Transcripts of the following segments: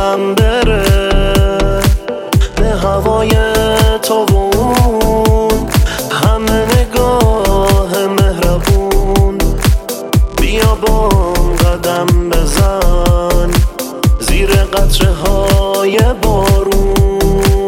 یادم بره، نه هوای تو و اون همه نگاه مهربون. بیا بام قدم بزن زیر قطره های بارون.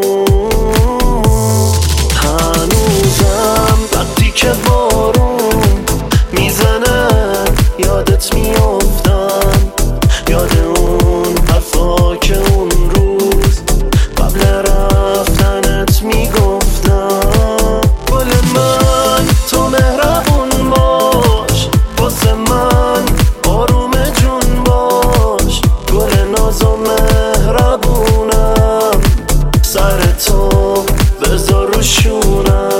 هنوزم وقتی که بارون میزنه یادت میافتم، یاد اون حرفا که اون روز قبل رفتنت میگفتم. گل من تو مهربون باش، واسه من آروم جون باش. گل ناز و مهربونم، سر تو بذار رو شونم.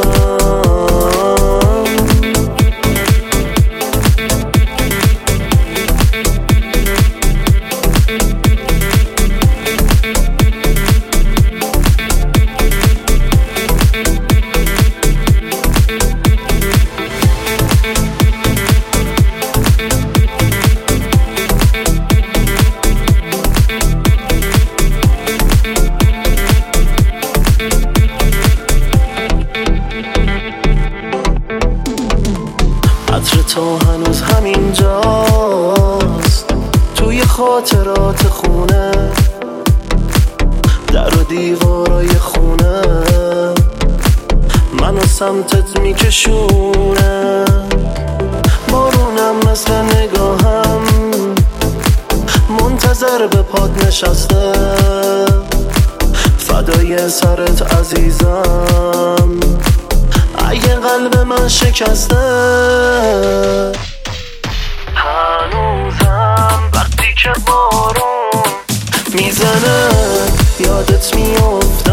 عطر تو هنوز همینجاست توی خاطرات خونه، در و دیوارای خونه منو سمتت میکشونه. بارونم مثل نگاهم منتظر به پات نشسته، فدای سرت عزیزم اگه قلب من شکسته. هنوزم وقتی که بارون میزنه یادت میافته،